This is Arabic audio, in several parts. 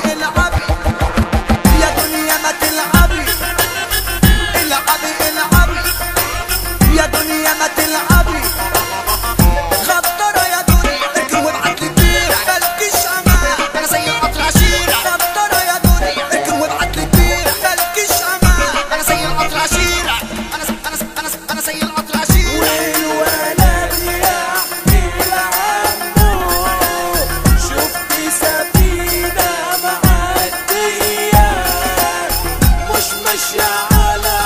العبي يا دنيا ما تلعبي، العبي العبي يا دنيا ما تلعبي. غدارة يا دنيا اركن وابعت لي بير مالكيش امان، انا زي القطر عشيرة. غدارة يا دنيا اركن وابعت لي بير مالكيش امان، انا زي القطر عشيرة. انا زي القطر عشيرة. والولد يحكي لعمه شفت سفينة معدية مش ماشية على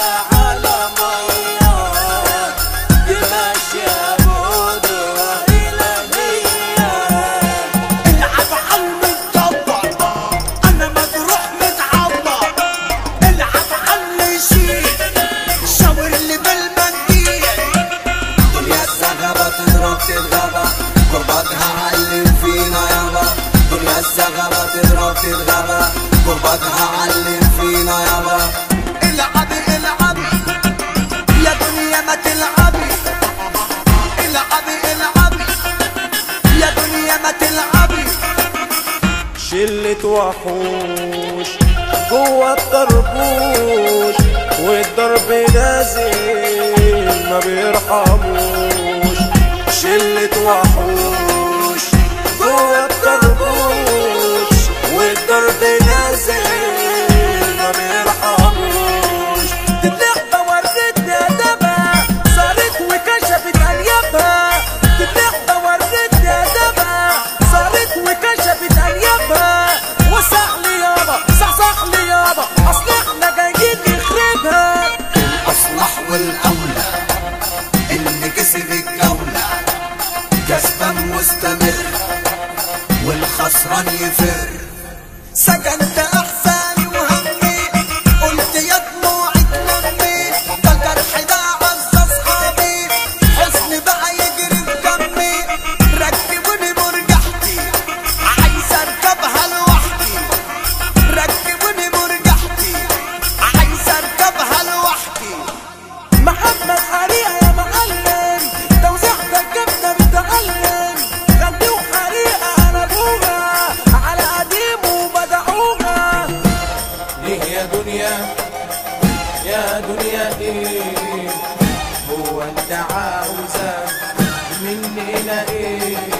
مية، دي ماشية بقدرة إلهية. العب عالمتطبق أنا مجروح متعور، العب عالنشيد شاور اللي بالمنديل. دنيا الزغبة تضرب تتغبى قربتها علم فينا يابا، دنيا الزغبة تضرب تتغبى قربتها علم فينا يابا. العبي العبي يا دنيا ما تلعبي، العبي العبي يا دنيا ما تلعبي. شلة وحوش جوه الطربوش والضرب نازل ما بيرحموش. شلة وحوش جوه الطربوش والضرب نازل ما بيرحموش. اللعبة ورتني أدبها صارت وكشفت أنيابها، اللعبة ورتني أدبها صارت وكشفت أنيابها. وسع لي يابا صحصح لي يابا أصل احنا جايين نخربها. الأصلح والأولى اللي كسب الجولة كسبان مستمر والخسران يفر. سكنت أحزاني وهمي قلت يا دموعي تلمي، ده الجرح ده عز أصحابي حزن بقى يجري في دمي. ركبوني مرجحتي عايز أركبها لوحدي، ركبوني مرجحتي عايز أركبها لوحدي. محمد حريقة يا معلم توزيع ده الجبنة بتعلم، خليه حريقة أنا أبوها على قديم وبدعوها. ليه يا دنيا يا دنيا إيه هو أنت عاوزة مننا إيه؟